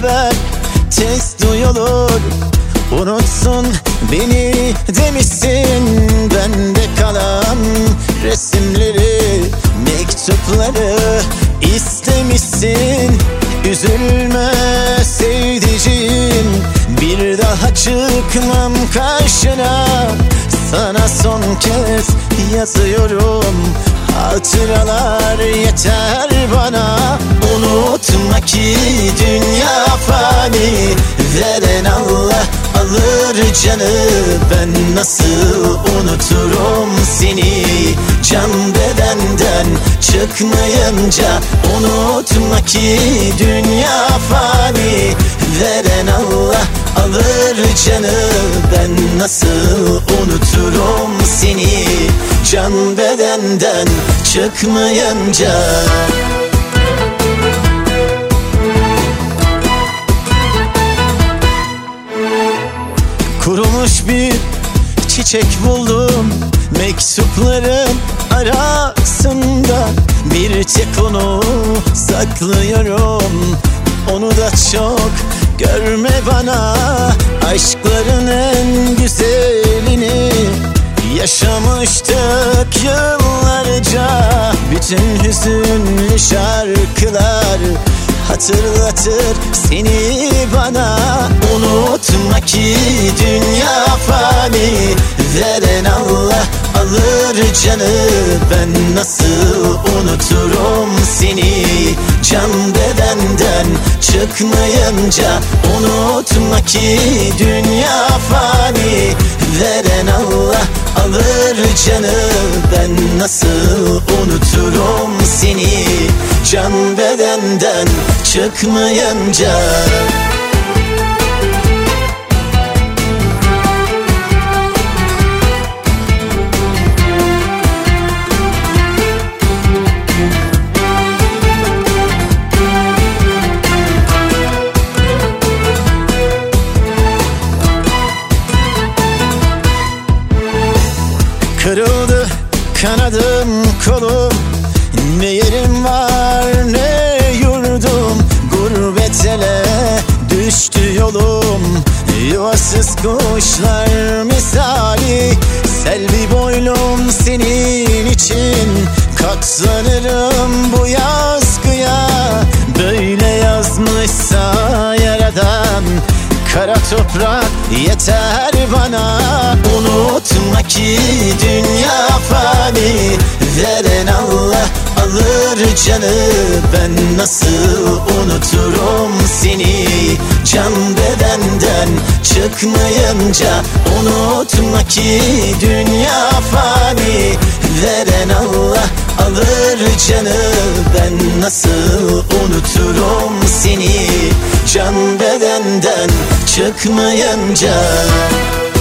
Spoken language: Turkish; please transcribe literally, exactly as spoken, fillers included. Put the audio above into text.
haber tez duyulur. Unutsun beni demişsin, bende kalan resimleri, mektupları istemişsin. Üzülme sevdiceğim, bir daha çıkmam karşına. Sana son kez yazıyorum, hatıralar yeter bana. Unutma ki dünya fani, veren Allah alır canı. Ben nasıl unuturum seni, can bedenden çıkmayınca. Unutma ki dünya fani, veren Allah alır canı. Ben nasıl unuturum seni, can bedenden çıkmayınca. Kurumuş bir çiçek buldum mektupların arasında. Bir tek onu saklıyorum, onu da çok görme bana. Aşkların en güzelini yaşamıştık yıllarca. Bütün hüzünlü şarkılar hatırlatır seni bana. Unutma ki dünya fani, veren Allah alır canı. Ben nasıl unuturum seni, can bedenden çıkmayınca. Unutma ki dünya fani, veren Allah alır canı. Ben nasıl unuturum seni, can bedenden çıkmayınca. Kırıldı kanadım kolum, ne yerim var ne yurdum. Gurbet ele düştü yolum, yuvasız kuşlar misali. Selvi boylum senin için, katlanırım bu yazgıya. Böyle yazmışsa yaradan, kara toprak yeter bana. Unutma ki dünya fani, veren Allah alır canı. Ben nasıl unuturum seni, can bedenden çıkmayınca. Unutma ki dünya fani, veren Allah alır canı. Ben nasıl unuturum seni, can bedenden çıkmayınca.